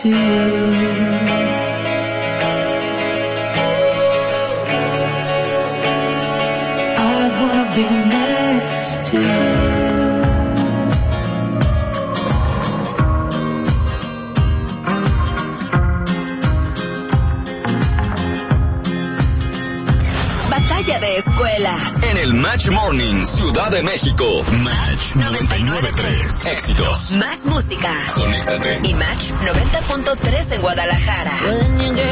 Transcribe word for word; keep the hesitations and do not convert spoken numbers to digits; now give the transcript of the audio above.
to you. I wanna be next to you. De escuela. En el Match Morning, Ciudad de México. Match noventa y nueve punto tres. Éxitos. Más música. Conéctate. Y Match noventa punto tres en Guadalajara.